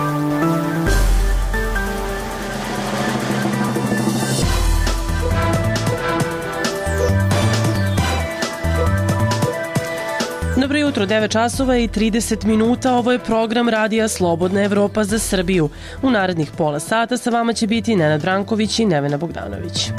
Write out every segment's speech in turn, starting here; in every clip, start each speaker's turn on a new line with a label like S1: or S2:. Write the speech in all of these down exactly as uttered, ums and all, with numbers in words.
S1: Dobro jutro, devet časova i trideset minuta, ovo je program Radija Slobodna Evropa za Srbiju. U narednih pola sata sa vama će biti Nenad Branković i Nevena Bogdanović.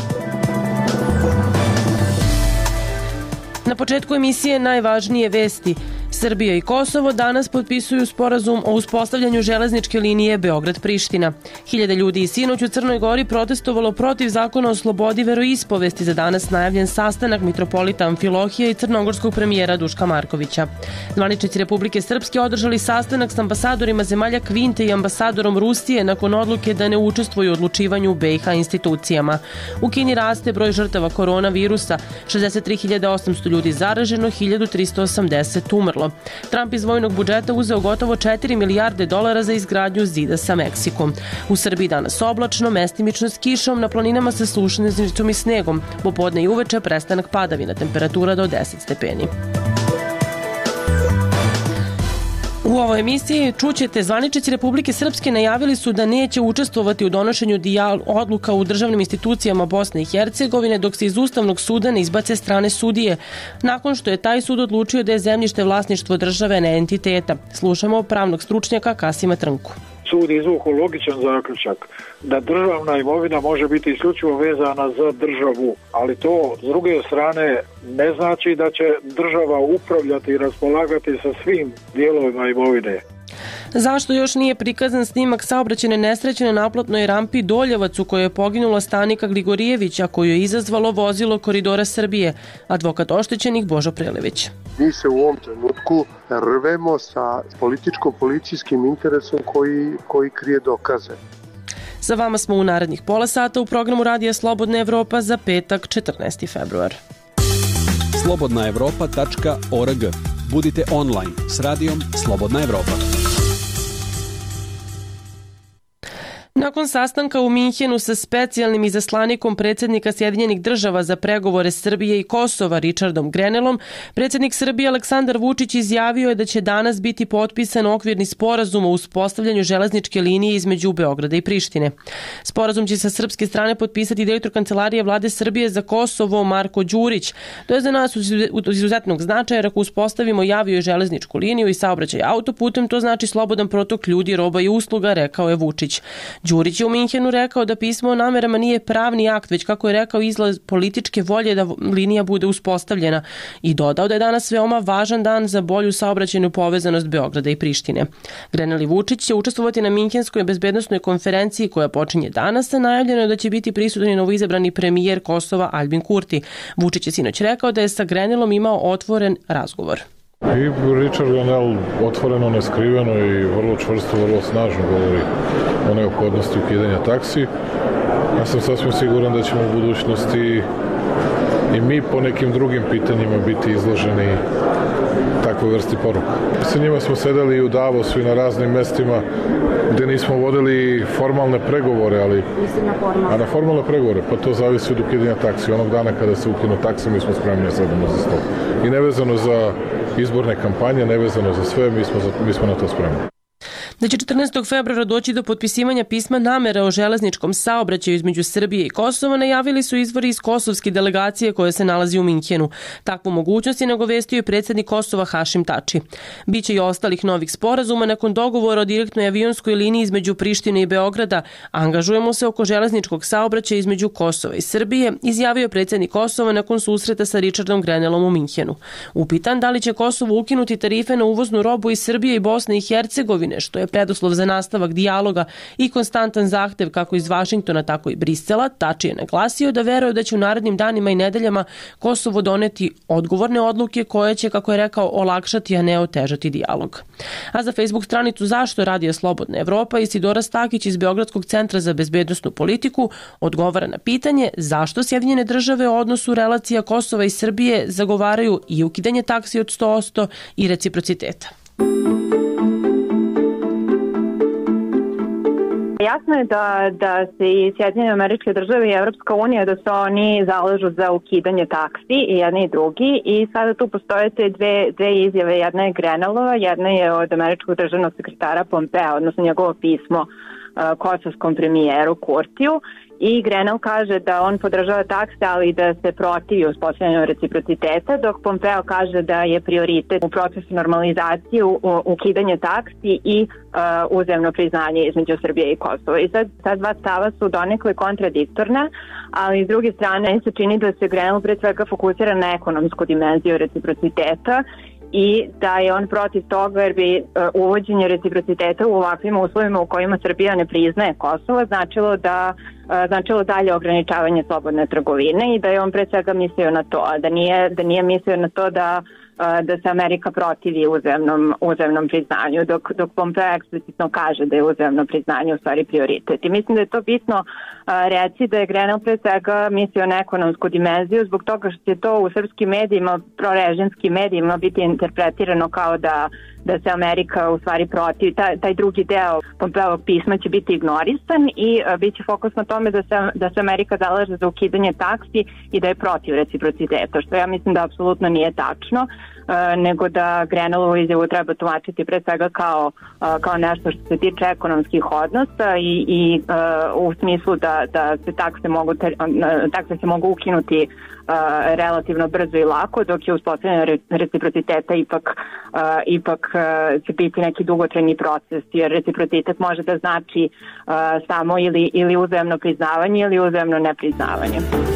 S1: Na početku emisije najvažnije vesti. Srbija i Kosovo danas potpisuju sporazum o uspostavljanju železničke linije Beograd-Priština. Hiljade ljudi i sinoć u Crnoj Gori protestovalo protiv zakona o slobodi veroispovesti za danas najavljen sastanak mitropolita Amfilohija i crnogorskog premijera Duška Markovića. Zvaničnici Republike Srpske održali sastanak s ambasadorima zemalja Kvinte i ambasadorom Rusije nakon odluke da ne učestvuju u odlučivanju u B i H institucijama. U Kini raste broj žrtava koronavirusa, šezdeset tri hiljade osamsto ljudi zaraženo, hiljadu trista osamdeset umrlo. Trump iz vojnog budžeta uzeo gotovo četiri milijarde dolara za izgradnju zida sa Meksikom. U Srbiji danas oblačno, mestimično s kišom, na planinama sa sušnicom i snegom. Popodne i uveče prestanak padavina, temperatura do deset stepeni. U ovoj emisiji čućete, zvaničnici Republike Srpske najavili su da neće učestvovati u donošenju odluka u državnim institucijama Bosne i Hercegovine dok se iz Ustavnog suda ne izbace strane sudije, nakon što je taj sud odlučio da je zemljište vlasništvo države, ne entiteta. Slušamo pravnog stručnjaka Kasima Trnku.
S2: Sud izvukao logičan zaključak da državna imovina može biti isključivo vezana za državu, ali to s druge strane ne znači da će država upravljati i raspolagati sa svim dijelovima imovine.
S1: Zašto još nije prikazan snimak saobraćajne nesreće na naplatnoj rampi Doljevac u kojoj je poginula Stanika Gligorijevića, koju je izazvalo vozilo Koridora Srbije? Advokat oštećenih Božo Prelević.
S3: Mi se u ovom trenutku rvemo sa političko-policijskim interesom koji, koji krije dokaze.
S1: Sa vama smo u narednih pola sata u programu Radija Slobodna Evropa za petak, četrnaesti februar.
S4: slobodna evropa tačka org. Budite online s radijom Slobodna Evropa.
S1: Nakon sastanka u Minhenu sa specijalnim izaslanikom predsjednika Sjedinjenih država za pregovore Srbije i Kosova Richardom Grenellom, predsjednik Srbije Aleksandar Vučić izjavio je da će danas biti potpisan okvirni sporazum o uspostavljanju železničke linije između Beograda i Prištine. Sporazum će sa srpske strane potpisati direktor Kancelarije Vlade Srbije za Kosovo Marko Đurić. To je za nas od izuzetnog značaja jer ako uspostavimo javio i železničku liniju i saobraćaj autoputem, to znači slobodan protok ljudi, roba i usluga, rekao je Vučić. Đurić je u Minhenu rekao da pismo o namerama nije pravni akt, već kako je rekao izlaz političke volje da linija bude uspostavljena i dodao da je danas veoma važan dan za bolju saobraćajnu povezanost Beograda i Prištine. Grenell i Vučić će učestvovati na Minhenskoj bezbednosnoj konferenciji koja počinje danas, a najavljeno je da će biti prisutan i novoizabrani premijer Kosova Albin Kurti. Vučić je sinoć rekao da je sa Grenellom imao otvoren razgovor.
S5: I Richard Grenell otvoreno, neskriveno i vrlo čvrsto, vrlo snažno govori o neophodnosti ukidanja taksi. Ja sam sasvim siguran da ćemo u budućnosti i mi po nekim drugim pitanjima biti izloženi takvoj vrsti poruka. Sa njima smo sedeli i u Davosu i na raznim mestima gde nismo vodili formalne pregovore, ali...
S6: Mislim na formalne.
S5: A na formalne pregovore, pa to zavisi od ukidanja taksi. Onog dana kada se ukinu taksi, mi smo spremni da sedemo za stol. I nevezano za izborne kampanje, nevezano za sve, mi smo, za, mi smo na to spremni.
S1: Da će četrnaestog februara doći do potpisivanja pisma namera o železničkom saobraćaju između Srbije i Kosova, najavili su izvori iz kosovske delegacije koja se nalazi u Minhenu. Takvu mogućnost je nagovestio i predsjednik Kosova Hašim Tači. Biće i ostalih novih sporazuma nakon dogovora o direktnoj avionskoj liniji između Prištine i Beograda. Angažujemo se oko železničkog saobraćaja između Kosova i Srbije, izjavio predsjednik Kosova nakon susreta sa Richardom Grenellom u Minhenu. Upitan da li će Kosovo ukinuti tarife na uvoznu robu iz Srbije i Bosne i Hercegovine, što je preduslov za nastavak dijaloga i konstantan zahtev kako iz Vašingtona, tako i Brisela, Tači je naglasio da veruje da će u narednim danima i nedeljama Kosovo doneti odgovorne odluke koje će, kako je rekao, olakšati, a ne otežati dijalog. A za Facebook stranicu Zašto Radija Slobodna Evropa Isidora Stakić iz Beogradskog centra za bezbednosnu politiku odgovara na pitanje zašto Sjedinjene države u odnosu relacija Kosova i Srbije zagovaraju i ukidanje taksi od sto posto i reciprociteta.
S6: jasno je da, da se i Sjedinjene Američke Države i Evropska unija da se oni zalažu za ukidanje taksi i jedni i drugi i sada tu postoje te dve, dve izjave, jedna je Grenellova, jedna je od američkog državnog sekretara Pompea, odnosno njegovo pismo uh, kosovskom premijeru Kurtiju. I Grenell kaže da on podržava takse, ali da se protivi uspostavljanju reciprociteta, dok Pompeo kaže da je prioritet u procesu normalizacije ukidanje taksi i uh, uzajamno priznanje između Srbije i Kosova. I sad ta dva stava su donekle kontradiktorna, ali s druge strane se čini da se Grenell pre svega fokusira na ekonomsku dimenziju reciprociteta i da je on protiv toga jer bi uh, uvođenje reciprociteta u ovakvim uslovima u kojima Srbija ne priznaje Kosovo značilo da uh, značilo dalje ograničavanje slobodne trgovine i da je on pre svega mislio na to, a da nije, da nije mislio na to da da se Amerika protivi uzajamnom, uzajamnom priznanju, dok, dok Pompeo eksplicitno kaže da je uzajamno priznanje u stvari prioritet. I mislim da je to bitno a, reći da je Grenell pre svega mislio na ekonomsku dimenziju zbog toga što je to u srpskim medijima, prorežimskim medijima biti interpretirano kao da da se Amerika u stvari protiv, taj, taj drugi deo Pompeovog pisma će biti ignorisan i a, bit će fokus na tome da se, da se Amerika zalaže za ukidanje taksi i da je protiv reciprociteta, što ja mislim da apsolutno nije tačno, a, nego da Grenellovu izjavu treba tumačiti pre svega kao, a, kao nešto što se tiče ekonomskih odnosa i, i a, u smislu da, da se takse mogu, takse se mogu ukinuti a, relativno brzo i lako, dok je uspostavljanje reciprociteta ipak, a, ipak će biti neki dugotrajni proces, jer reciprocitet može da znači uh, samo ili, ili uzajamno priznavanje ili uzajamno nepriznavanje.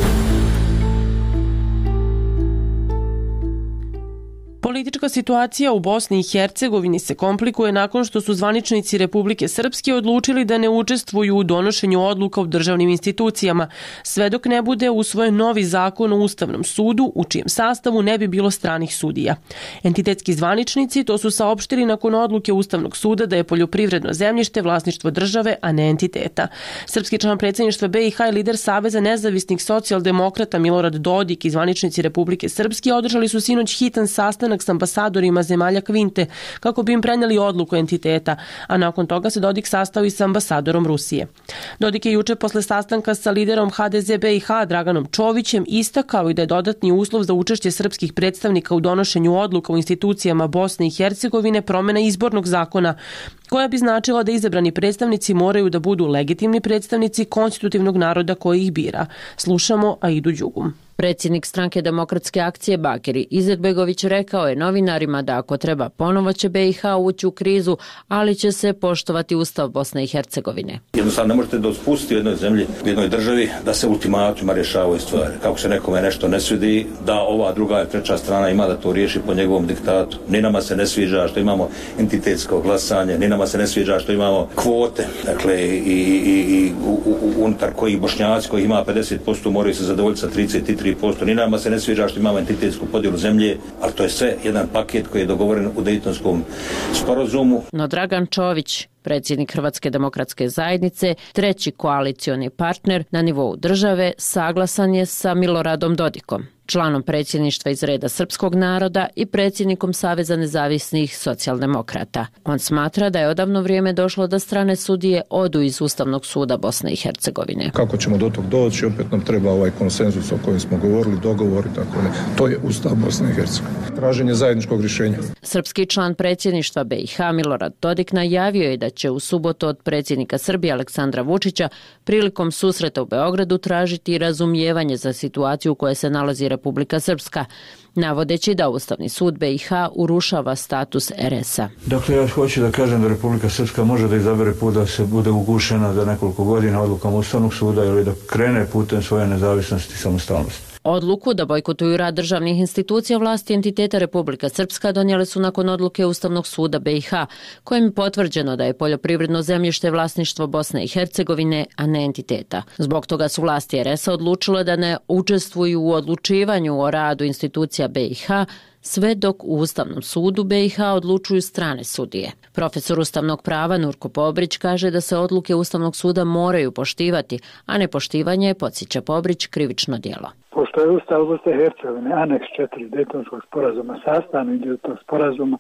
S1: Politička situacija u Bosni i Hercegovini se komplikuje nakon što su zvaničnici Republike Srpske odlučili da ne učestvuju u donošenju odluka u državnim institucijama, sve dok ne bude usvojen novi zakon o Ustavnom sudu u čijem sastavu ne bi bilo stranih sudija. Entitetski zvaničnici to su saopštili nakon odluke Ustavnog suda da je poljoprivredno zemljište vlasništvo države, a ne entiteta. Srpski član predsjedništva B i H i lider Saveza nezavisnih socijaldemokrata Milorad Dodik i zvaničnici Republike Srpske održali su sinoć hitan sastanak s ambasadorima zemalja Kvinte kako bi im prenijeli odluku entiteta, a nakon toga se Dodik sastao i sa ambasadorom Rusije. Dodik je juče posle sastanka sa liderom H D Z B i H Draganom Čovićem istakao i da je dodatni uslov za učešće srpskih predstavnika u donošenju odluka u institucijama Bosne i Hercegovine promjena izbornog zakona, koja bi značila da izabrani predstavnici moraju da budu legitimni predstavnici konstitutivnog naroda koji ih bira. Slušamo Aidu Đugum.
S7: Predsjednik stranke Demokratske akcije Bakiri Izetbegović rekao je novinarima da ako treba ponovo će B i H ući u krizu, ali će se poštovati Ustav Bosne i Hercegovine.
S8: Jednostavno ne možete da spustiti u jednoj zemlji, u jednoj državi, da se ultimatima rješavaju stvari. Kako se nekome nešto ne svidi, da ova druga i treća strana ima da to riješi po njegovom diktatu. Ni nama se ne sviđa što imamo entitetsko glasanje, ni nama se ne sviđa što imamo kvote, dakle i, i, i u, u, unutar kojih Bošnjaci koji ima pedeset posto moraju se zadovoljiti sa trideset tri posto. Ni nama se ne sviđa što imamo entitetsku podjelu zemlje, ali to je sve jedan paket koji je dogovoren u Dejtonskom sporazumu.
S7: No Dragan Čović, predsjednik Hrvatske demokratske zajednice, treći koalicioni partner na nivou države, saglasan je sa Miloradom Dodikom, članom predsjedništva iz reda srpskog naroda i predsjednikom Saveza nezavisnih socijaldemokrata. On smatra da je odavno vrijeme došlo da strane sudije odu iz Ustavnog suda Bosne i Hercegovine.
S9: Kako ćemo do tog doći, opet nam treba ovaj konsenzus o kojem smo govorili, dogovor i tako ne. To je Ustav Bosne i Hercegovine. Traženje zajedničkog rješenja.
S7: Srpski član predsjedništva B i H Milorad Dodik najavio je da će u subotu od predsjednika Srbije Aleksandra Vučića prilikom susreta u Beogradu tražiti razumijevanje za situaciju u kojoj se nalazi Republika Srpska, navodeći da Ustavni sud B i H urušava status R S-a.
S10: Dakle, ja hoću da kažem da Republika Srpska može da izabere put da se bude ugušena za nekoliko godina odlukom Ustavnog suda ili da krene putem svoje nezavisnosti i samostalnosti.
S7: Odluku da bojkotuju rad državnih institucija vlasti entiteta Republika Srpska donijeli su nakon odluke Ustavnog suda B i H, kojim je potvrđeno da je poljoprivredno zemljište vlasništvo Bosne i Hercegovine, a ne entiteta. Zbog toga su vlasti R S-a odlučile da ne učestvuju u odlučivanju o radu institucija B i H, sve dok u Ustavnom sudu B i H odlučuju strane sudije. Profesor ustavnog prava Nurko Pobrić kaže da se odluke Ustavnog suda moraju poštivati, a nepoštivanje, podsjeća Pobrić, krivično djelo.
S2: Pošto je Ustav Bosne i Hercegovine, aneks četiri Dejtonskog sporazuma, sastavni dio tog sporazuma,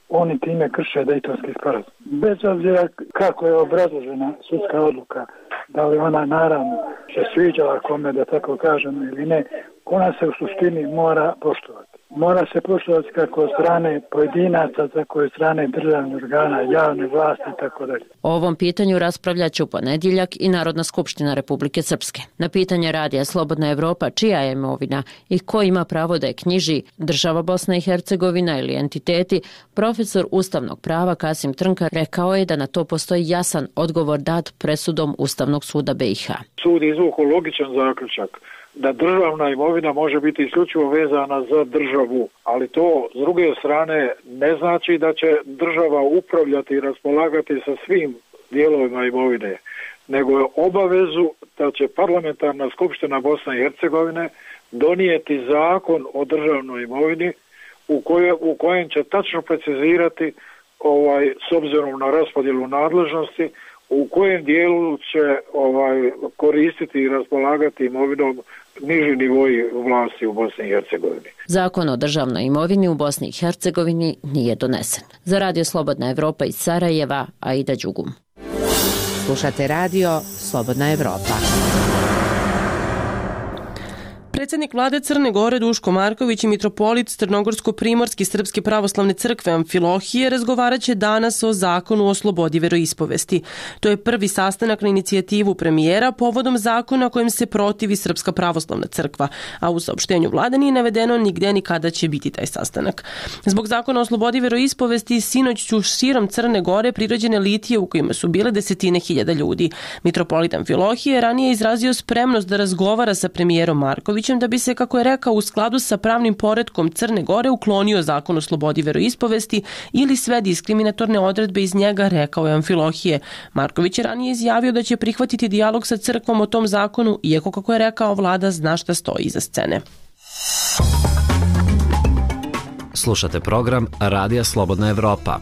S11: oni time krše Dejtonski sporazum. Bez obzira kako je obrazložena sudska odluka, da li ona naravno se sviđala kome, da tako kažem, ili ne, ona se u suštini mora poštovati. Mora se poštovati kako od strane pojedinaca, tako od strane državnih organa, javne vlasti i tako dalje.
S7: O ovom pitanju raspravljaće u ponedjeljak i Narodna skupština Republike Srpske. Na pitanje radija Slobodna Evropa čija je imovina i ko ima pravo da je knjiži, država Bosna i Hercegovina ili entiteti, profesor ustavnog prava Kasim Trnka rekao je da na to postoji jasan odgovor dat presudom Ustavnog suda B i H.
S2: Sud izvukao logičan zaključak da državna imovina može biti isključivo vezana za državu, ali to s druge strane ne znači da će država upravljati i raspolagati sa svim dijelovima imovine, nego je obavezu da će parlamentarna skupština Bosne i Hercegovine donijeti zakon o državnoj imovini u, koje, u kojem će tačno precizirati ovaj, s obzirom na raspodjelu nadležnosti u kojem dijelu će ovaj, koristiti i raspolagati imovinom niži nivoji vlasti u Bosni i Hercegovini.
S7: Zakon o državnoj imovini u Bosni i Hercegovini nije donesen. Za Radio Slobodna Evropa iz Sarajeva, Aida Đugum.
S12: Slušate radio Slobodna Evropa.
S1: Predsjednik vlade Crne Gore Duško Marković i mitropolit Crnogorsko-primorski Srpske pravoslavne crkve Amfilohije razgovarat će danas o zakonu o slobodi veroispovesti. To je prvi sastanak na inicijativu premijera povodom zakona kojim se protivi Srpska pravoslavna crkva, a u saopštenju vlade nije navedeno nigde ni kada će biti taj sastanak. Zbog zakona o slobodi veroispovesti sinoć su širom Crne Gore priređene litije u kojima su bile desetine hiljada ljudi. Mitropolit Amfilohije ranije izrazio spremnost da razgovara sa premijerom Markovićem da bi se, kako je rekao, u skladu sa pravnim poretkom Crne Gore uklonio zakon o slobodi veroispovesti ili sve diskriminatorne odredbe iz njega, rekao je Amfilohije. Marković je ranije izjavio da će prihvatiti dijalog sa crkvom o tom zakonu, iako, kako je rekao, vlada zna šta stoji iza scene.
S13: Slušate program Radija Slobodna Evropa.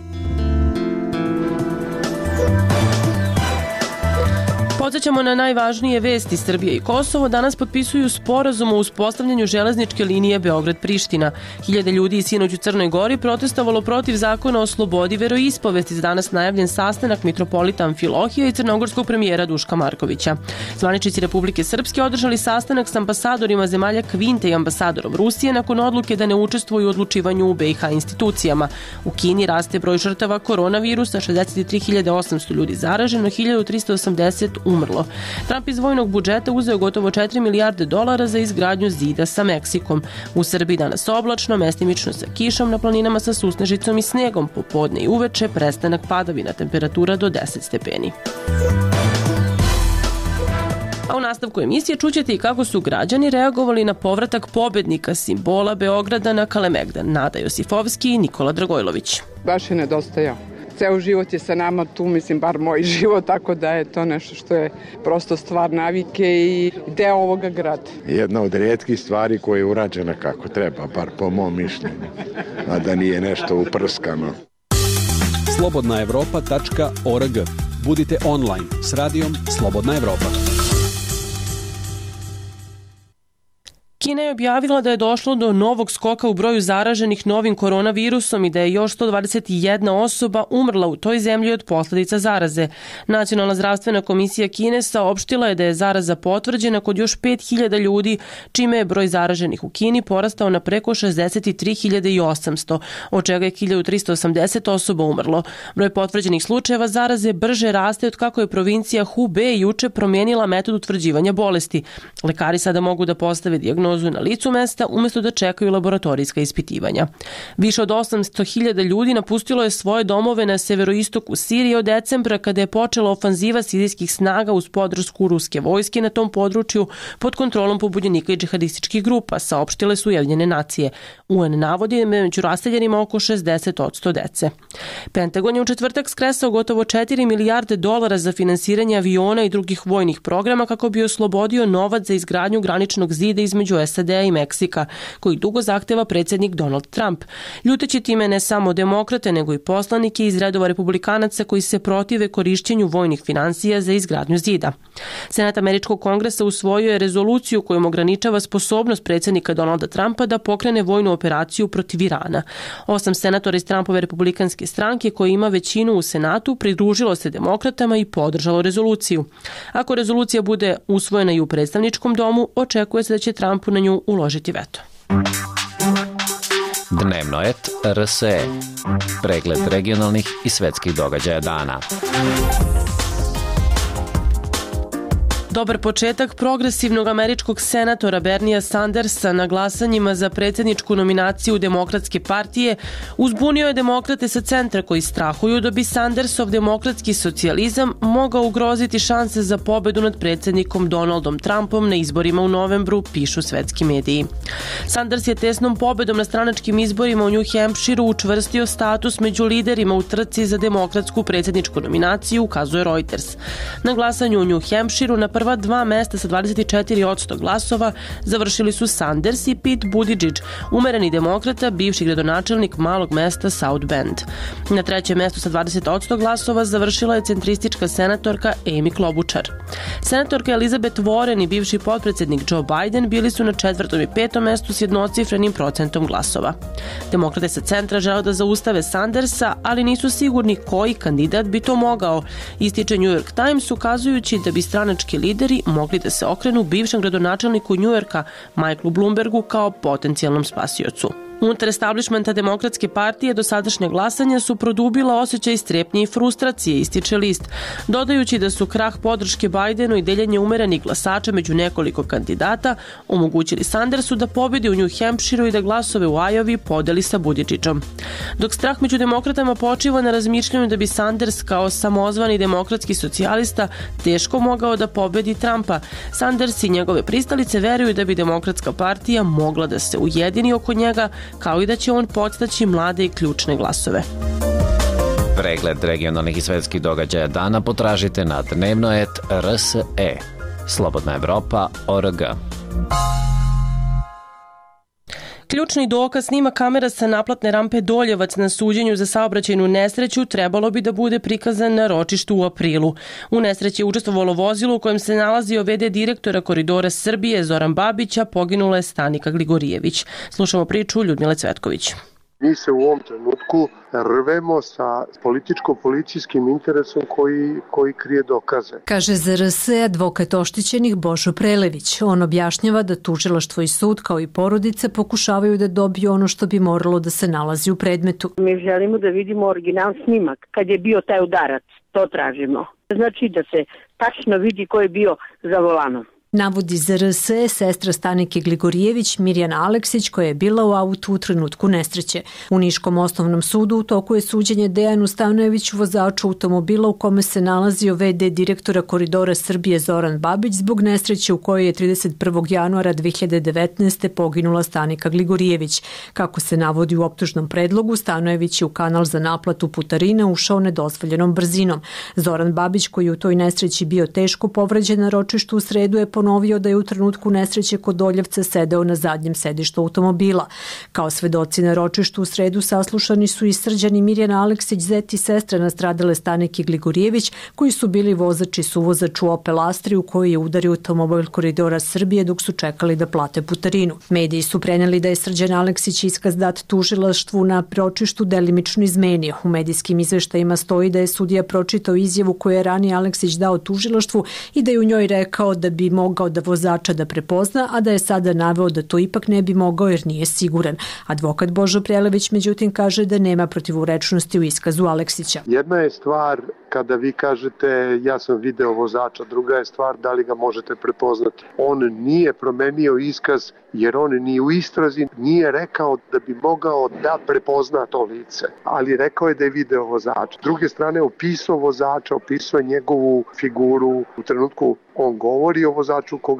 S1: Podsjećamo na najvažnije vesti. Srbije i Kosovo danas potpisuju sporazum o uspostavljanju železničke linije Beograd-Priština. Hiljade ljudi iz sinoć u Crnoj Gori protestovalo protiv zakona o slobodi veroispovesti. Danas najavljen sastanak mitropolita Amfilohije i crnogorskog premijera Duška Markovića. Zvaničnici Republike Srpske održali sastanak s ambasadorima zemalja Kvinte i ambasadorom Rusije nakon odluke da ne učestvuju u odlučivanju u B i H institucijama. U Kini raste broj žrtava koronavirusa, šezdeset tri hiljade osamsto ljudi zaraženo, hiljadu trista osamdeset umrlo. Trump iz vojnog budžeta uzeo gotovo četiri milijarde dolara za izgradnju zida sa Meksikom. U Srbiji danas oblačno, mestimično sa kišom, na planinama sa susnežicom i snegom, popodne i uveče prestanak padavina, temperatura do deset stepeni. A u nastavku emisije čućete i kako su građani reagovali na povratak pobednika simbola Beograda na Kalemegdan, Nada Josifovski i Nikola Dragojlović.
S14: Baš je nedostajao. Ceo život je sa nama tu, mislim, bar moj život, tako da je to nešto što je prosto stvar navike i deo ovoga grada.
S15: Jedna od rijetkih stvari koja je urađena kako treba, bar po mom mišljenju, a da nije nešto uprskano.
S4: slobodna evropa tačka org. Budite online s radijom Slobodna Evropa.
S1: Kina je objavila da je došlo do novog skoka u broju zaraženih novim koronavirusom i da je još sto dvadeset jedna osoba umrla u toj zemlji od posljedica zaraze. Nacionalna zdravstvena komisija Kine saopštila je da je zaraza potvrđena kod još pet hiljada ljudi, čime je broj zaraženih u Kini porastao na preko šezdeset tri hiljade osamsto, od čega je hiljadu trista osamdeset osoba umrlo. Broj potvrđenih slučajeva zaraze brže raste od kako je provincija Hubei juče promijenila metod utvrđivanja bolesti. Lekari sada mogu da postave dijagnozu na licu mesta umjesto da čekaju laboratorijska ispitivanja. Više od osamsto hiljada ljudi napustilo je svoje domove na severoistoku Sirije od decembra kada je počela ofanziva sirijskih snaga uz podršku ruske vojske na tom području pod kontrolom pobunjenika i džihadističkih grupa, saopštile su Ujedinjene nacije. U N navodi među raseljenima oko šezdeset posto dece. Pentagon je u četvrtak skresao gotovo četiri milijarde dolara za finansiranje aviona i drugih vojnih programa kako bi oslobodio novac za izgradnju graničnog zida između S A D-a i Meksika, koji dugo zahteva predsjednik Donald Trump, ljuteći time ne samo demokrate, nego i poslanike iz redova republikanaca koji se protive korišćenju vojnih finansija za izgradnju zida. Senat Američkog kongresa usvojio je rezoluciju kojom ograničava sposobnost predsjednika Donalda Trumpa da pokrene vojnu operaciju protiv Irana. Osam senatora iz Trumpove republikanske stranke, koji ima većinu u Senatu, pridružilo se demokratama i podržalo rezoluciju. Ako rezolucija bude usvojena i u predstavničkom domu, očekuje se da će Trump na nju uložiti veto.
S13: Dnevnoet R S E. Pregled regionalnih i svetskih događaja dana.
S1: Dobar početak progresivnog američkog senatora Bernija Sandersa na glasanjima za predsjedničku nominaciju Demokratske partije uzbunio je demokrate sa centra koji strahuju da bi Sandersov demokratski socijalizam mogao ugroziti šanse za pobedu nad predsjednikom Donaldom Trumpom na izborima u novembru, pišu svetski mediji. Sanders je tesnom pobedom na stranačkim izborima u New Hampshireu učvrstio status među liderima u trci za demokratsku predsjedničku nominaciju, ukazuje Reuters. Na glasanju u New Hampshireu na prva dva mesta sa dvadeset četiri posto glasova završili su Sanders i Pete Buttigieg, umereni demokrata, bivši gradonačelnik malog mesta South Bend. Na trećem mestu sa dvadeset posto glasova završila je centristička senatorka Amy Klobuchar. Senatorka Elizabeth Warren i bivši potpredsjednik Joe Biden bili su na četvrtom i petom mestu s jednocifrenim procentom glasova. Demokrate sa centra žele da zaustave Sandersa, ali nisu sigurni koji kandidat bi to mogao, ističe New York Times, ukazujući da bi stranački lideri mogli da se okrenu bivšem gradonačelniku Njujorka Michaelu Bloombergu kao potencijalnom spasiocu. Unutar establishmenta Demokratske partije dosadašnja glasanja su produbila osjećaj strepnje i frustracije, ističe list, dodajući da su krah podrške Bidenu i deljenje umerenih glasača među nekoliko kandidata omogućili Sandersu da pobedi u New Hampshireu i da glasove u Iowi podeli sa Buttigiegom. Dok strah među demokratama počiva na razmišljanju da bi Sanders kao samozvani demokratski socijalista teško mogao da pobedi Trumpa, Sanders i njegove pristalice veruju da bi Demokratska partija mogla da se ujedini oko njega, kao i da će on podstaći mlade i ključne glasove.
S13: Pregled regionalnih i svetskih događaja dana potražite na dnevnoet R S E. Slobodna Evropa org.
S1: Ključni dokaz snima kamera sa naplatne rampe Doljevac na suđenju za saobraćajnu nesreću trebalo bi da bude prikazan na ročištu u aprilu. U nesreći je učestvovalo vozilo u kojem se nalazio ve de direktora Koridora Srbije Zoran Babić, a poginula je Stanika Gligorijević. Slušamo priču Ljudmile Cvetković.
S3: Mi se u ovom trenutku rvemo sa političko-policijskim interesom koji, koji krije dokaze.
S16: Kaže za R S E advokat oštećenih Božo Prelević. On objašnjava da tužilaštvo i sud kao i porodice pokušavaju da dobiju ono što bi moralo da se nalazi u predmetu.
S17: Mi želimo da vidimo original snimak kad je bio taj udarac. To tražimo. Znači da se tačno vidi ko je bio za volanom.
S16: Navodi za R S E sestra Stanike Gligorijević Mirjana Aleksić, koja je bila u autu u trenutku nesreće. U Niškom osnovnom sudu u toku je suđenje Dejanu Stanojeviću, vozaču automobila u kome se nalazio ve de direktora Koridora Srbije Zoran Babić, zbog nesreće u kojoj je trideset prvog januara dve hiljade devetnaeste. poginula Stanika Gligorijević. Kako se navodi u optužnom predlogu, Stanojević je u kanal za naplatu putarina ušao nedozvoljenom brzinom. Zoran Babić, koji je u toj nesreći bio teško povređen na ročištu u sredu, je ponovio da je u trenutku nesreće kod Doljevca sedeo na zadnjem sedištu automobila. Kao svedoci na ročištu u sredu saslušani su i Srđan i Mirjana Aleksić, zet i sestra nastradale Stanike Gligorijević, koji su bili vozač i suvozač u Opel Astri u kojoj je udario automobil Koridora Srbije dok su čekali da plate putarinu. Mediji su preneli da je Srđan Aleksić iskaz dat tužilaštvu na ročištu delimično izmenio. U medijskim izveštajima stoji da je sudija pročitao izjavu koju je ranije Aleksić dao tužilaštvu i da je u njoj rekao da bi mogao da vozača da prepozna, a da je sada naveo da to ipak ne bi mogao jer nije siguran. Advokat Božo Prelević međutim kaže da nema protivurečnosti u iskazu Aleksića.
S3: Jedna je stvar kada vi kažete ja sam video vozača, druga je stvar da li ga možete prepoznati. On nije promenio iskaz jer on ni u istrazi nije rekao da bi mogao da prepozna to lice, ali rekao je da je video vozača. S druge strane opisao vozača, opisao njegovu figuru u trenutku on govori o vozaču koga,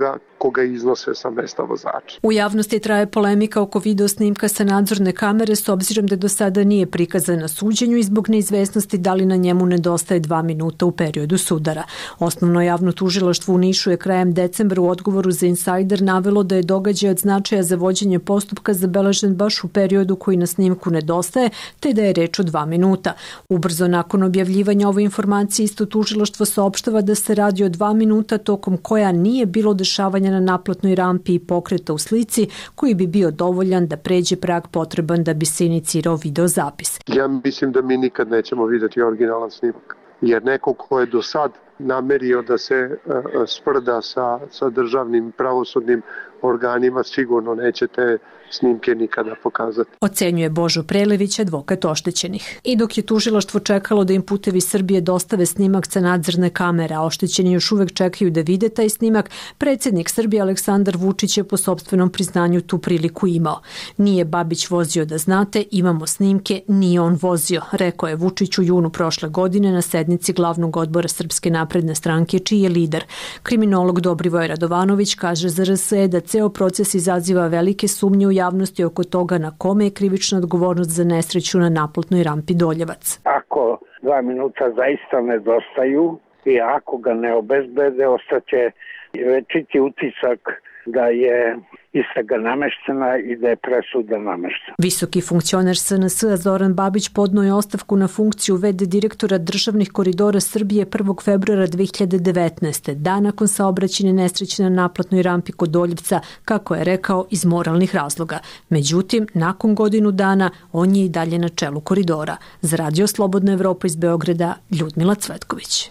S3: koga iznose sa mesta vozača.
S16: U javnosti traje polemika oko video snimka sa nadzorne kamere s obzirom da do sada nije prikazan na suđenju i zbog neizvesnosti da li na njemu nedostaje dva minuta u periodu sudara. Osnovno javno tužilaštvo u Nišu je krajem decembra u odgovoru za Insider navelo da je događaj od značaja za vođenje postupka zabeležen baš u periodu koji na snimku nedostaje, te da je reč o dva minuta. Ubrzo nakon objavljivanja ove informacije isto tužilaštvo saopštava da se radi o dva minuta tokom koja nije bilo dešavanja na naplatnoj rampi i pokreta u slici koji bi bio dovoljan da pređe prag potreban da bi se inicirao videozapis.
S3: Ja mislim da mi nikad nećemo vidjeti originalan snimak, jer neko ko je do sad namerio da se uh, sprda sa, sa državnim pravosudnim organima, sigurno neće te snimke nikada pokazati.
S16: Ocenjuje Božo Prelević, advokat oštećenih. I dok je tužilaštvo čekalo da im Putevi Srbije dostave snimak sa nadzorne kamere, a oštećeni još uvek čekaju da vide taj snimak, predsjednik Srbije Aleksandar Vučić je po sopstvenom priznanju tu priliku imao. Nije Babić vozio da znate, imamo snimke, nije on vozio, rekao je Vučić u junu prošle godine na sednici glavnog odbora Srpske napredne stranke, čiji je lider. Kriminolog Dobrivoj Radovanović kaže za R S E da ceo proces izaziva velike sumnje u javnosti oko toga na kome je krivična odgovornost za nesreću na naplatnoj rampi Doljevac.
S18: Ako dva minuta zaista nedostaju i ako ga ne obezbede, ostaće večiti utisak da je istraga nameštena i da je presuda nameštena.
S16: Visoki funkcioner S N S Zoran Babić podneo je ostavku na funkciju v d direktora državnih koridora Srbije prvog februara dve hiljade devetnaeste. dan nakon saobraćajne nesreće na naplatnoj rampi kod Doljevca, kako je rekao, iz moralnih razloga. Međutim, nakon godinu dana on je i dalje na čelu koridora. Za Radio Slobodna Evropa iz Beograda, Ljudmila Cvetković.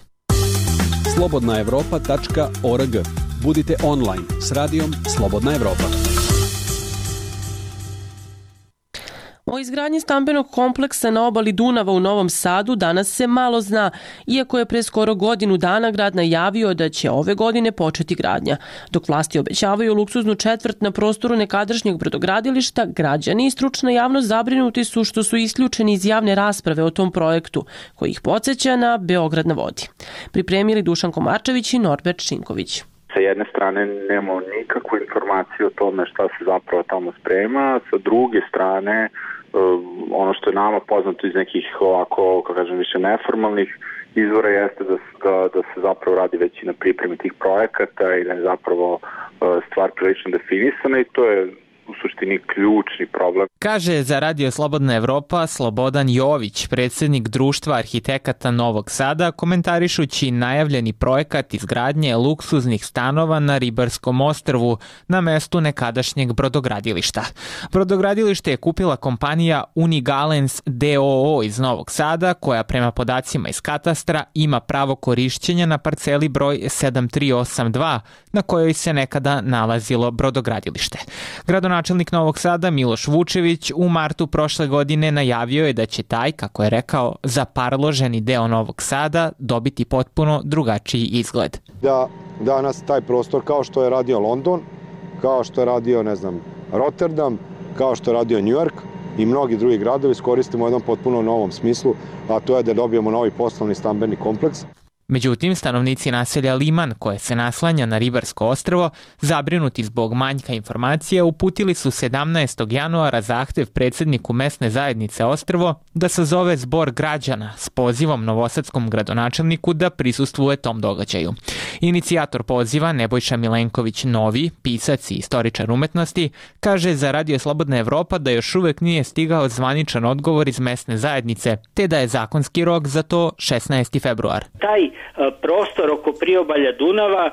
S4: slobodna evropa tačka org. Budite online s radijom Slobodna Evropa.
S1: O izgradnji stambenog kompleksa na obali Dunava u Novom Sadu danas se malo zna, iako je pre skoro godinu dana grad najavio da će ove godine početi gradnja. Dok vlasti obećavaju luksuznu četvrt na prostoru nekadašnjeg brodogradilišta, građani i stručna javnost zabrinuti su što su isključeni iz javne rasprave o tom projektu, koji ih podsjeća na Beograd na vodi. Pripremili Dušan Komarčević i Norbert Šinković.
S19: Sa jedne strane nemamo nikakvu informaciju o tome šta se zapravo tamo sprema, sa druge strane ono što je nama poznato iz nekih ovako, kako kažem, više neformalnih izvora jeste da, da, da se zapravo radi već i na pripremi tih projekata i da je zapravo stvar prilično definisana i to je u suštini ključni problem.
S20: Kaže za Radio Slobodna Evropa Slobodan Jović, predsjednik Društva arhitekata Novog Sada, komentarišući najavljeni projekat izgradnje luksuznih stanova na Ribarskom ostrvu na mestu nekadašnjeg brodogradilišta. Brodogradilište je kupila kompanija Unigalens d o o iz Novog Sada, koja prema podacima iz katastra ima pravo korišćenja na parceli broj sedam tri osam dva, na kojoj se nekada nalazilo brodogradilište. Gradonačelnik Novog Sada Miloš Vučević u martu prošle godine najavio je da će taj, kako je rekao, zaparloženi deo Novog Sada dobiti potpuno drugačiji izgled.
S21: Da danas taj prostor, kao što je radio London, kao što je radio, ne znam, Rotterdam, kao što je radio New York i mnogi drugi gradovi, iskoristimo u jednom potpuno novom smislu, a to je da dobijemo novi poslovni stambeni kompleks.
S20: Međutim, stanovnici naselja Liman, koje se naslanja na Ribarsko ostrvo, zabrinuti zbog manjka informacija, uputili su sedamnaestog januara zahtev predsjedniku mesne zajednice ostrvo da sazove zbor građana s pozivom novosadskom gradonačelniku da prisustvuje tom događaju. Inicijator poziva Nebojša Milenković Novi, pisac i istoričar umetnosti, kaže za Radio Slobodna Evropa da još uvek nije stigao zvaničan odgovor iz mesne zajednice, te da je zakonski rok za to šesnaesti februar.
S22: Taj prostor oko priobalja Dunava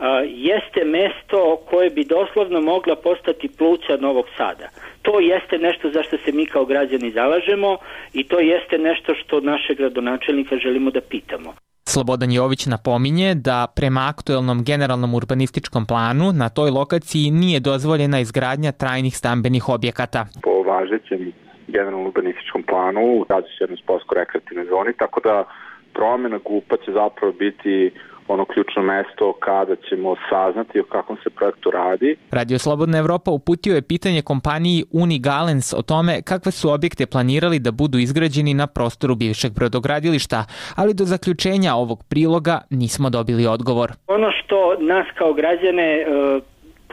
S22: jeste mesto koje bi doslovno mogla postati pluća Novog Sada. To jeste nešto za što se mi kao građani zalažemo i to jeste nešto što našeg gradonačelnika želimo da pitamo.
S20: Slobodan Jović napominje da prema aktuelnom generalnom urbanističkom planu na toj lokaciji nije dozvoljena izgradnja trajnih stambenih objekata.
S19: Po važećem generalnom urbanističkom planu radi se jedno sportsko-rekreativne zoni, tako da promjena G U P-a će zapravo biti ono ključno mesto kada ćemo saznati o kakvom se projektu radi.
S20: Radio Slobodna Evropa uputio je pitanje kompaniji Unigalens o tome kakve su objekte planirali da budu izgrađeni na prostoru bivšeg brodogradilišta, ali do zaključenja ovog priloga nismo dobili odgovor.
S22: Ono što nas kao građane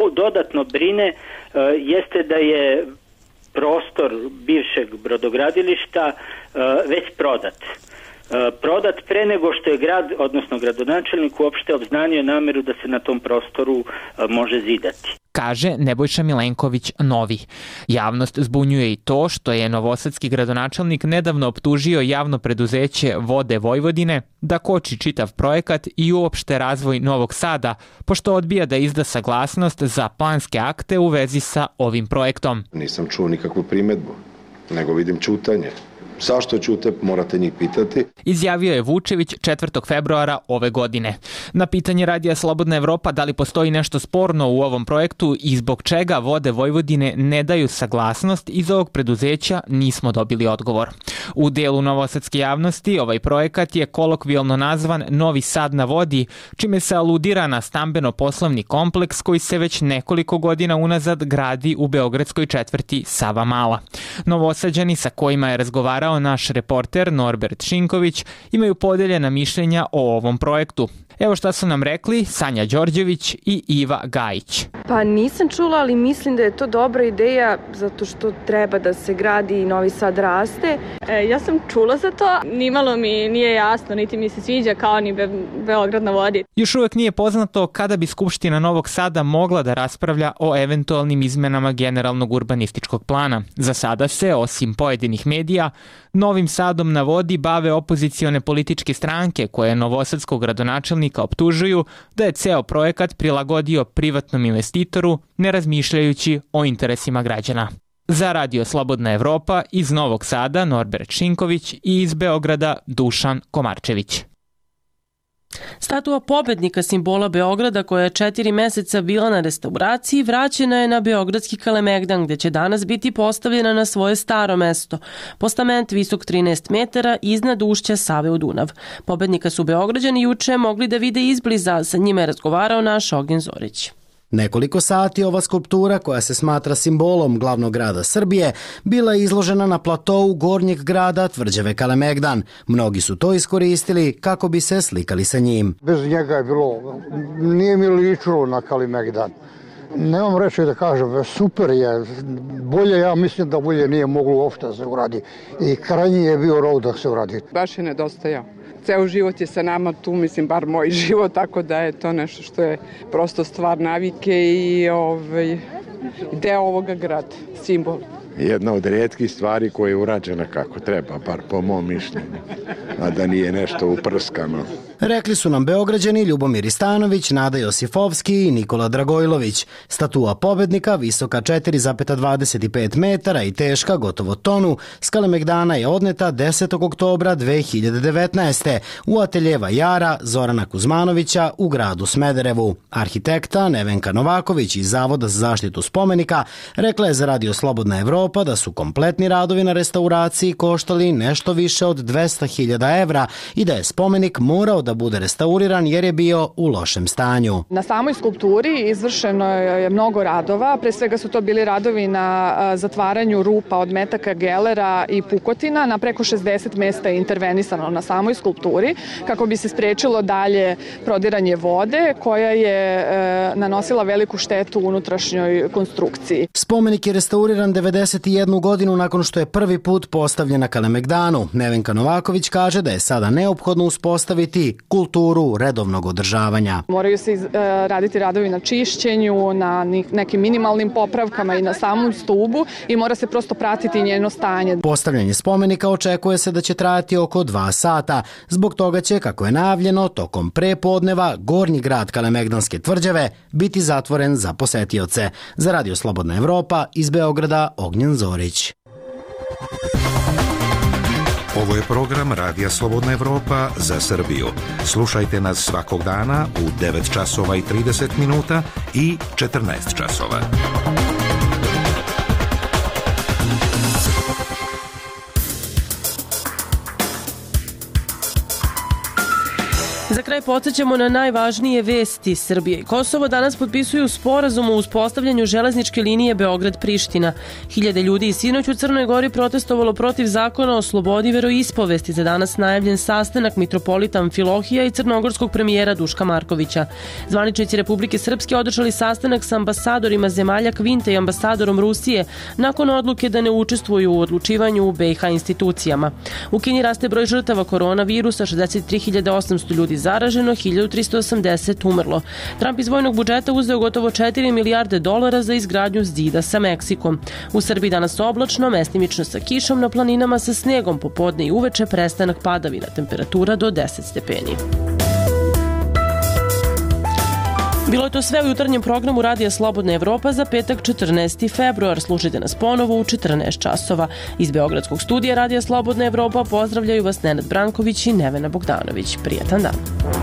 S22: dodatno brine jeste da je prostor bivšeg brodogradilišta već prodat. Prodat pre nego što je grad, odnosno gradonačelnik uopšte obznanio nameru da se na tom prostoru može zidati.
S20: Kaže Nebojša Milenković Novi. Javnost zbunjuje i to što je novosadski gradonačelnik nedavno optužio javno preduzeće Vode Vojvodine da koči čitav projekat i uopšte razvoj Novog Sada, pošto odbija da izda saglasnost za planske akte u vezi sa ovim projektom.
S5: Nisam čuo nikakvu primedbu, nego vidim ćutanje. Zašto ćute, morate njih pitati.
S20: Izjavio je Vučević četvrtog februara ove godine. Na pitanje Radija Slobodna Evropa da li postoji nešto sporno u ovom projektu i zbog čega Vode Vojvodine ne daju saglasnost iz ovog preduzeća, nismo dobili odgovor. U delu novosadske javnosti ovaj projekat je kolokvijalno nazvan Novi Sad na vodi, čime se aludira na stambeno-poslovni kompleks koji se već nekoliko godina unazad gradi u beogradskoj četvrti Savamala. Novosađani sa kojima je razgovarao naš reporter Norbert Šinković imaju podeljena mišljenja o ovom projektu. Evo šta su nam rekli Sanja Đorđević i Iva Gajić.
S6: Pa nisam čula, ali mislim da je to dobra ideja zato što treba da se gradi i Novi Sad raste.
S23: E, ja sam čula za to, nimalo mi nije jasno, niti mi se sviđa kao ni Be Beograd na vodi.
S20: Još uvek nije poznato kada bi Skupština Novog Sada mogla da raspravlja o eventualnim izmenama generalnog urbanističkog plana. Za sada se, osim pojedinih medija, Novim Sadom na vodi bave opozicione političke stranke koje novosadskog gradonačelnika optužuju da je ceo projekat prilagodio privatnom investitoru, ne razmišljajući o interesima građana. Za Radio Slobodna Evropa iz Novog Sada Norbert Šinković i iz Beograda Dušan Komarčević.
S1: Statua pobednika simbola Beograda koja je četiri meseca bila na restauraciji vraćena je na Beogradski Kalemegdan gde će danas biti postavljena na svoje staro mesto. Postament visok trinaest metara iznad ušća Save u Dunav. Pobednika su Beograđani juče mogli da vide izbliza, sa njima je razgovarao naš Ognjen Zorić.
S24: Nekoliko sati ova skulptura, koja se smatra simbolom glavnog grada Srbije, bila je izložena na platou gornjeg grada tvrđave Kalemegdan. Mnogi su to iskoristili kako bi se slikali sa njim.
S25: Bez njega je bilo, nije mi ličilo na Kalemegdan. Nemam reći da kažem, super je, bolje, ja mislim da bolje nije moglo uopšte da se uradi. I krajnji je bio rov da se uradi.
S14: Baš je nedostajao. Ceo život je sa nama tu, mislim, bar moj život, tako da je to nešto što je prosto stvar navike i ovaj, deo ovoga grada, simbol.
S15: Jedna od rijetkih stvari koja je urađena kako treba, bar po mom mišljenju, a da nije nešto uprskano.
S24: Rekli su nam Beograđani Ljubomir Istanović, Nada Josifovski i Nikola Dragojlović. Statua pobednika, visoka četiri zarez dvadeset pet metara i teška gotovo tonu, s Kalemegdana je odneta desetog oktobra dve hiljade devetnaeste. u atelje vajara Zorana Kuzmanovića u gradu Smederevu. Arhitekta Nevenka Novaković iz Zavoda za zaštitu spomenika rekla je za Radio Slobodna Evropa da su kompletni radovi na restauraciji koštali nešto više od dvesta hiljada evra i da je spomenik morao da bude restauriran jer je bio u lošem stanju.
S26: Na samoj skulpturi izvršeno je mnogo radova, pre svega su to bili radovi na zatvaranju rupa od metaka gelera i pukotina, na preko šezdeset mesta je intervenisano na samoj skulpturi kako bi se sprečilo dalje prodiranje vode koja je e, nanosila veliku štetu unutrašnjoj konstrukciji.
S24: Spomenik je restauriran devedeset jednu godinu nakon što je prvi put postavljen na Kalemegdanu. Nevenka Novaković kaže da je sada neophodno uspostaviti kulturu redovnog održavanja.
S26: Moraju se iz, e, raditi radovi na čišćenju, na nekim minimalnim popravkama i na samom stubu i mora se prosto pratiti njeno stanje.
S24: Postavljanje spomenika očekuje se da će trajati oko dva sata. Zbog toga će, kako je najavljeno, tokom prepodneva gornji grad Kalemegdanske tvrđave biti zatvoren za posetioce. Za Radio Slobodna Evropa iz Beograda Ognjen Zorić.
S27: Ovo je program Radija Slobodna Evropa za Srbiju. Slušajte nas svakog dana u devet časova i trideset minuta i četrnaest časova.
S1: Za kraj podsjećamo na najvažnije vesti. Srbije i Kosovo danas potpisuju sporazum o uspostavljanju železničke linije Beograd-Priština. Hiljade ljudi i sinoć u Crnoj Gori protestovalo protiv zakona o slobodi veroispovesti. Za danas najavljen sastanak mitropolita Amfilohija i crnogorskog premijera Duška Markovića. Zvaničnici Republike Srpske održali sastanak sa ambasadorima zemalja Kvinte i ambasadorom Rusije nakon odluke da ne učestvuju u odlučivanju u B i H institucijama. U Kini raste broj žrtava koronavirusa, šezdeset tri hiljade osamsto ljudi zaraženo, hiljadu tristo osamdeset umrlo. Trump iz vojnog budžeta uzeo gotovo četiri milijarde dolara za izgradnju zida sa Meksikom. U Srbiji danas oblačno, mestimično sa kišom, na planinama sa snegom, popodne i uveče prestanak padavina, temperatura do deset stepeni. Bilo je to sve u jutarnjem programu Radija Slobodna Evropa za petak četrnaesti februar. Slušajte nas ponovo u četrnaest časova. Iz Beogradskog studija Radija Slobodna Evropa pozdravljaju vas Nenad Branković i Nevena Bogdanović. Prijetan dan.